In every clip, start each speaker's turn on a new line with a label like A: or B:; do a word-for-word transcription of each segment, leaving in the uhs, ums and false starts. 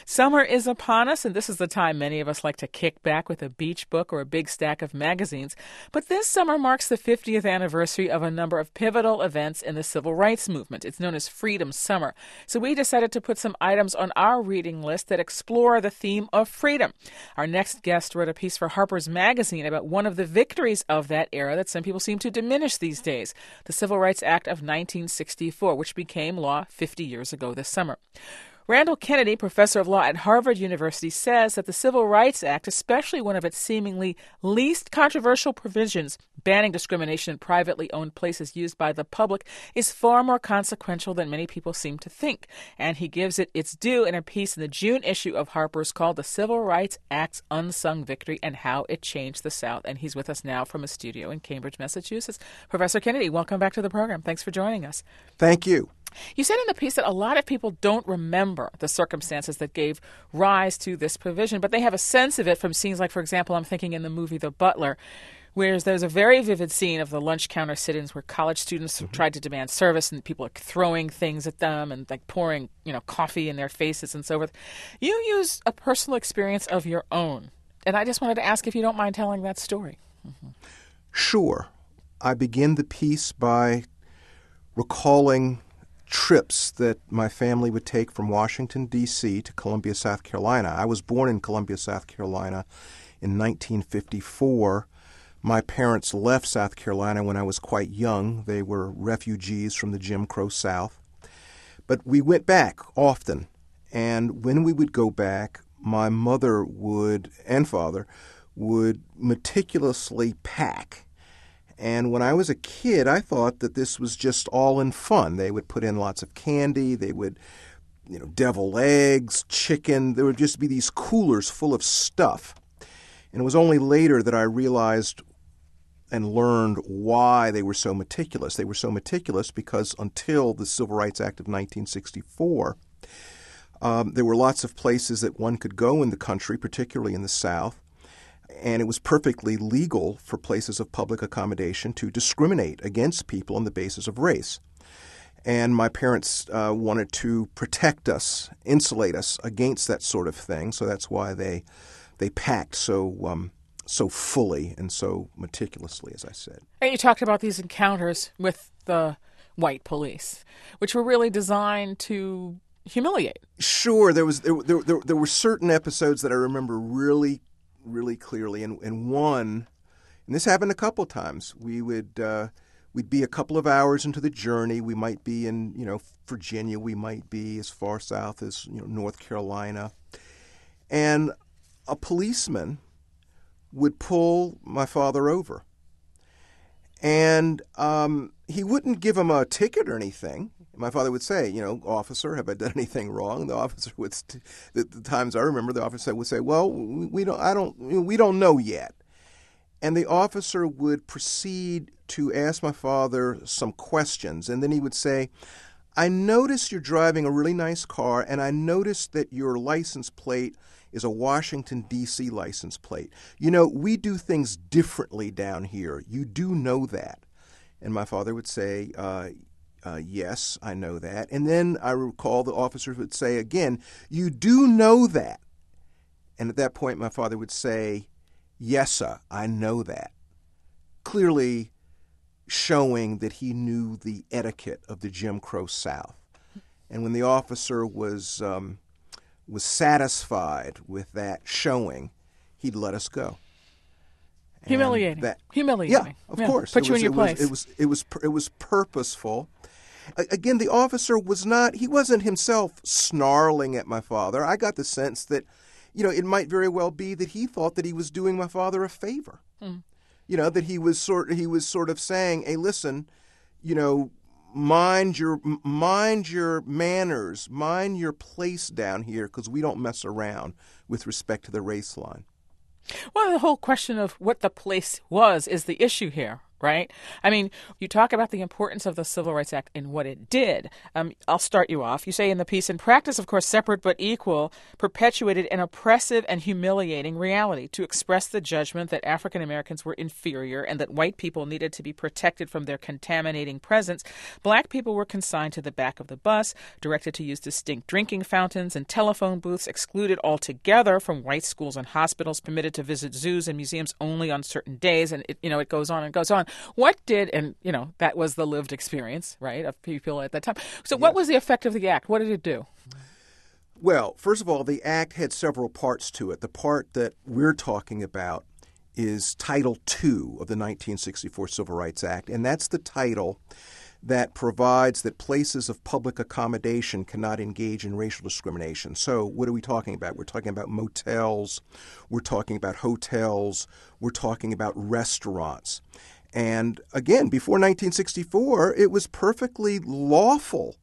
A: Summer is upon us, and this is the time many of us like to kick back with a beach book or a big stack of magazines. But this summer marks the fiftieth anniversary of a number of pivotal events in the civil rights movement. It's known as Freedom Summer. So we decided to put some items on our reading list that explore the theme of freedom. Our next guest wrote a piece for Harper's Magazine about one of the victories of that era that some people seem to diminish these days, the Civil Rights Act of nineteen sixty-four, which became law fifty years ago this summer. Randall Kennedy, professor of law at Harvard University, says that the Civil Rights Act, especially one of its seemingly least controversial provisions, banning discrimination in privately owned places used by the public, is far more consequential than many people seem to think. And he gives it its due in a piece in the June issue of Harper's called The Civil Rights Act's Unsung Victory and How It Changed the South. And he's with us now from a studio in Cambridge, Massachusetts. Professor Kennedy, welcome back to the program. Thanks for joining us.
B: Thank you.
A: You said in the piece that a lot of people don't remember the circumstances that gave rise to this provision, but they have a sense of it from scenes like, for example, I'm thinking in the movie The Butler, where there's a very vivid scene of the lunch counter sit-ins where college students mm-hmm. tried to demand service and people are throwing things at them and like pouring, you know, coffee in their faces and so forth. You use a personal experience of your own, and I just wanted to ask if you don't mind telling that story. Mm-hmm.
B: Sure. I begin the piece by recalling trips that my family would take from Washington, D C to Columbia, South Carolina. I was born in Columbia, South Carolina in nineteen fifty-four. My parents left South Carolina when I was quite young. They were refugees from the Jim Crow South. But we went back often. And when we would go back, my mother would, and father, would meticulously pack. And when I was a kid, I thought that this was just all in fun. They would put in lots of candy. They would, you know, deviled eggs, chicken. There would just be these coolers full of stuff. And it was only later that I realized and learned why they were so meticulous. They were so meticulous because until the Civil Rights Act of nineteen sixty-four, um, there were lots of places that one could go in the country, particularly in the South, and it was perfectly legal for places of public accommodation to discriminate against people on the basis of race. And my parents uh, wanted to protect us, insulate us against that sort of thing. So that's why they they packed so um, so fully and so meticulously, as I said.
A: And you talked about these encounters with the white police, which were really designed to humiliate.
B: Sure, there was there there, there, there were certain episodes that I remember really. really clearly, and, and one, and this happened a couple times. We would uh, we'd be a couple of hours into the journey. We might be in you know Virginia. We might be as far south as you know North Carolina, and a policeman would pull my father over, and um, he wouldn't give him a ticket or anything. My father would say, you know, officer, have I done anything wrong? The officer would, st- the, the times I remember, the officer would say, well, we don't, I don't, we don't know yet. And the officer would proceed to ask my father some questions. And then he would say, I noticed you're driving a really nice car, and I noticed that your license plate is a Washington, D C license plate. You know, we do things differently down here. You do know that. And my father would say, uh, Uh, yes, I know that. And then I recall the officers would say again, you do know that. And at that point, my father would say, yes, sir, I know that. Clearly showing that he knew the etiquette of the Jim Crow South. And when the officer was um, was satisfied with that showing, he'd let us go. And
A: Humiliating.
B: That,
A: Humiliating.
B: Yeah, of
A: yeah.
B: course.
A: Put
B: it
A: you
B: was,
A: in your
B: it
A: place.
B: Was, it was it was it was purposeful. Again, the officer was not, he wasn't himself snarling at my father. I got the sense that, you know, it might very well be that he thought that he was doing my father a favor. Mm. You know, that he was sort he was sort of saying, hey, listen, you know, mind your mind your manners, mind your place down here, because we don't mess around with respect to the race line.
A: Well, the whole question of what the place was is the issue here. right? I mean, you talk about the importance of the Civil Rights Act and what it did. Um, I'll start you off. You say in the piece, in practice, of course, separate but equal, perpetuated an oppressive and humiliating reality to express the judgment that African Americans were inferior and that white people needed to be protected from their contaminating presence. Black people were consigned to the back of the bus, directed to use distinct drinking fountains and telephone booths, excluded altogether from white schools and hospitals, permitted to visit zoos and museums only on certain days, and it, you know, it goes on and goes on. What did, and you know, that was the lived experience, right, of people at that time. So what
B: Yes.
A: was the effect of the act? What did it do?
B: Well, first of all, the act had several parts to it. The part that we're talking about is Title two of the nineteen sixty-four Civil Rights Act, and that's the title that provides that places of public accommodation cannot engage in racial discrimination. So what are we talking about? We're talking about motels, we're talking about hotels, we're talking about restaurants. And again, before nineteen sixty-four, it was perfectly lawful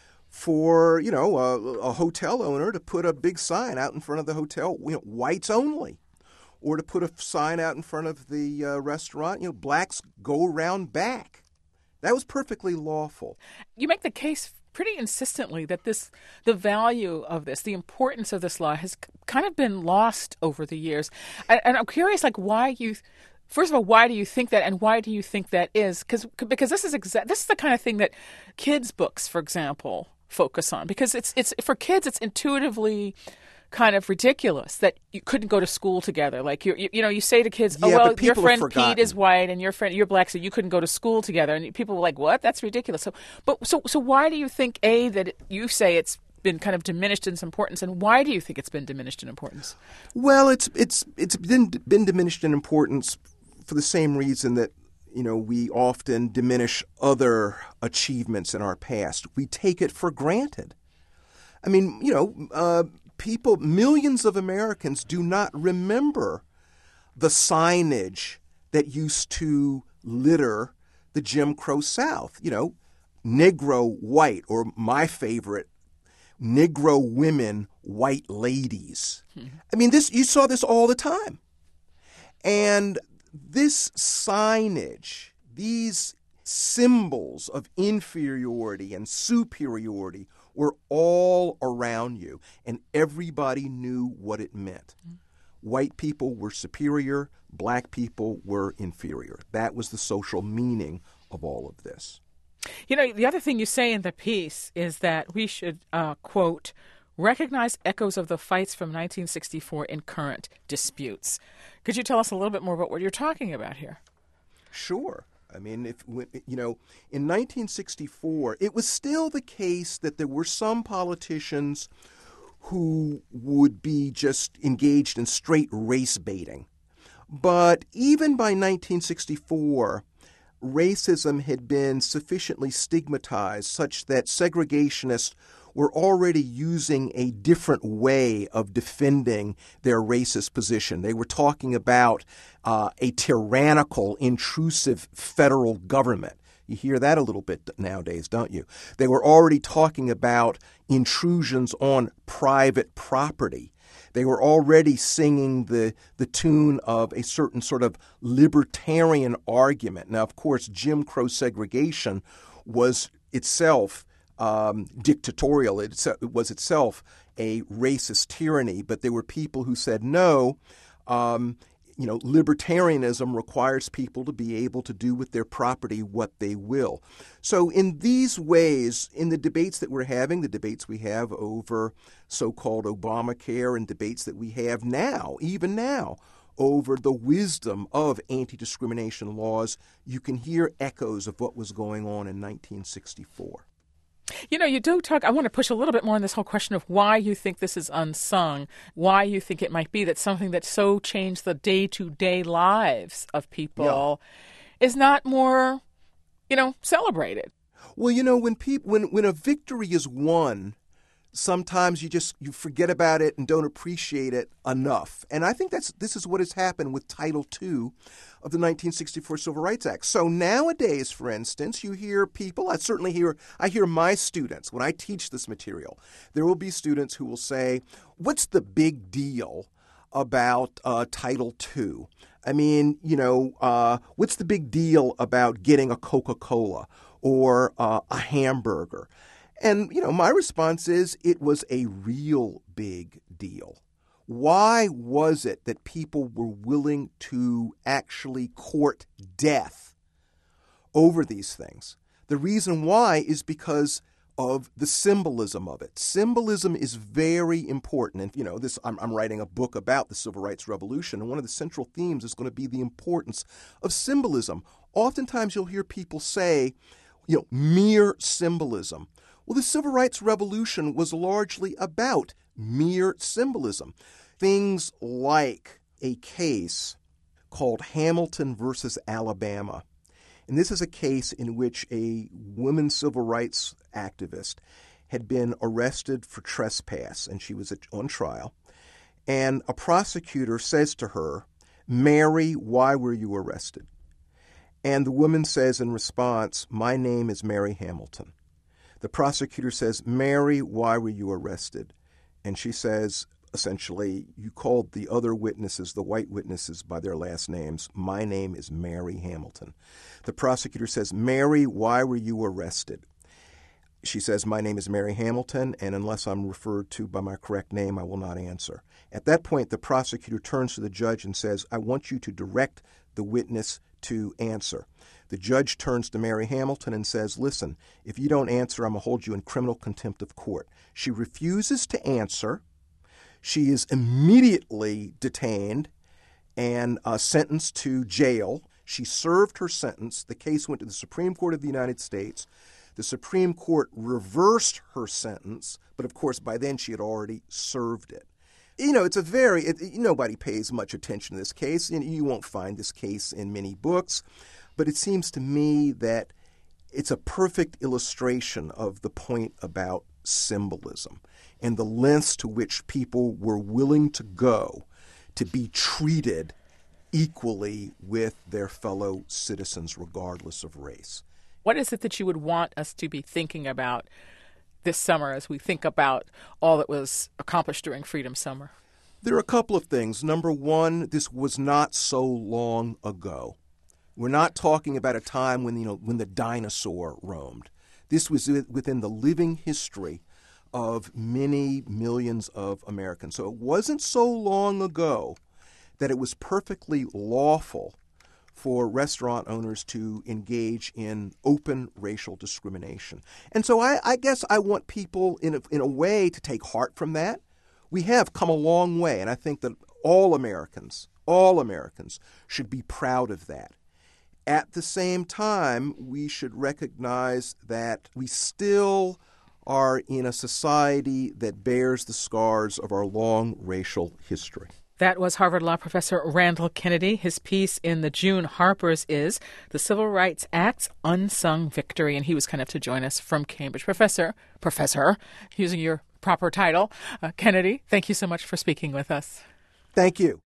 B: for, you know, a, a hotel owner to put a big sign out in front of the hotel, you know, whites only, or to put a sign out in front of the uh, restaurant, you know, blacks go around back. That was perfectly lawful.
A: You make the case pretty insistently that this, the value of this, the importance of this law has kind of been lost over the years. And, and I'm curious, like, why you, first of all, why do you think that, and why do you think that is? Because because this is exa- this is the kind of thing that kids' books, for example, focus on. Because it's it's for kids, it's intuitively kind of ridiculous that you couldn't go to school together. Like, you, you, you know, you say to kids, oh,
B: Yeah,
A: well,
B: but
A: your
B: people
A: friend
B: have
A: Pete
B: forgotten.
A: is white and your friend, you're black, so you couldn't go to school together. And people were like, what? That's ridiculous. So, but so, so why do you think, A, that it, you say it's been kind of diminished in its importance, and why do you think it's been diminished in importance?
B: Well, it's it's it's been been diminished in importance for the same reason that, you know, we often diminish other achievements in our past. We take it for granted. I mean, you know, uh, people, millions of Americans do not remember the signage that used to litter the Jim Crow South. You know, Negro white, or my favorite, Negro women, white ladies. Mm-hmm. I mean, this you saw this all the time. And this signage, these symbols of inferiority and superiority were all around you, and everybody knew what it meant. Mm-hmm. White people were superior, black people were inferior. That was the social meaning of all of this.
A: You know, the other thing you say in the piece is that we should, uh, quote, recognize echoes of the fights from nineteen sixty-four in current disputes. Could you tell us a little bit more about what you're talking about here?
B: Sure. I mean, if you know, in nineteen sixty-four, it was still the case that there were some politicians who would be just engaged in straight race baiting. But even by nineteen sixty-four, racism had been sufficiently stigmatized such that segregationists were already using a different way of defending their racist position. They were talking about uh, a tyrannical, intrusive federal government. You hear that a little bit nowadays, don't you? They were already talking about intrusions on private property. They were already singing the, the tune of a certain sort of libertarian argument. Now, of course, Jim Crow segregation was itself um, dictatorial. It, it was itself a racist tyranny, but there were people who said, no, um, you know, libertarianism requires people to be able to do with their property what they will. So in these ways, in the debates that we're having, the debates we have over so-called Obamacare and debates that we have now, even now, over the wisdom of anti-discrimination laws, you can hear echoes of what was going on in nineteen sixty-four.
A: You know, you do talk, I want to push a little bit more on this whole question of why you think this is unsung, why you think it might be that something that so changed the day-to-day lives of people yeah. is not more, you know, celebrated.
B: Well, you know, when people, when, when a victory is won, sometimes you just you forget about it and don't appreciate it enough. And I think that's this is what has happened with Title two of the nineteen sixty-four Civil Rights Act. So nowadays, for instance, you hear people, I certainly hear, I hear my students, when I teach this material, there will be students who will say, what's the big deal about uh, Title two? I mean, you know, uh, what's the big deal about getting a Coca-Cola or uh, a hamburger? And, you know, my response is it was a real big deal. Why was it that people were willing to actually court death over these things? The reason why is because of the symbolism of it. Symbolism is very important. And, you know, this I'm, I'm writing a book about the Civil Rights Revolution, and one of the central themes is going to be the importance of symbolism. Oftentimes you'll hear people say, you know, mere symbolism. Well, the Civil Rights Revolution was largely about mere symbolism. Things like a case called Hamilton versus Alabama. And this is a case in which a women's civil rights activist had been arrested for trespass, and she was on trial. And a prosecutor says to her, "Mary, why were you arrested?" And the woman says in response, "My name is Mary Hamilton." The prosecutor says, "Mary, why were you arrested?" And she says, essentially, "You called the other witnesses, the white witnesses, by their last names. My name is Mary Hamilton." The prosecutor says, "Mary, why were you arrested?" She says, "My name is Mary Hamilton, and unless I'm referred to by my correct name, I will not answer." At that point, the prosecutor turns to the judge and says, "I want you to direct the witness to answer." The judge turns to Mary Hamilton and says, "Listen, if you don't answer, I'm going to hold you in criminal contempt of court." She refuses to answer. She is immediately detained and uh, sentenced to jail. She served her sentence. The case went to the Supreme Court of the United States. The Supreme Court reversed her sentence, but of course by then she had already served it. You know, it's a very, it, nobody pays much attention to this case, and you won't find this case in many books, but it seems to me that it's a perfect illustration of the point about symbolism and the lengths to which people were willing to go to be treated equally with their fellow citizens, regardless of race.
A: What is it that you would want us to be thinking about this summer as we think about all that was accomplished during Freedom Summer?
B: There are a couple of things. Number one, this was not so long ago. We're not talking about a time when, you know, when the dinosaur roamed. This was within the living history of many millions of Americans. So it wasn't so long ago that it was perfectly lawful for restaurant owners to engage in open racial discrimination. And so I, I guess I want people in a, in a way to take heart from that. We have come a long way, and I think that all Americans, all Americans should be proud of that. At the same time, we should recognize that we still are in a society that bears the scars of our long racial history.
A: That was Harvard Law professor Randall Kennedy. His piece in the June Harper's is The Civil Rights Act's Unsung Victory, and he was kind enough to join us from Cambridge. Professor, Professor, using your proper title, uh, Kennedy, thank you so much for speaking with us.
B: Thank you.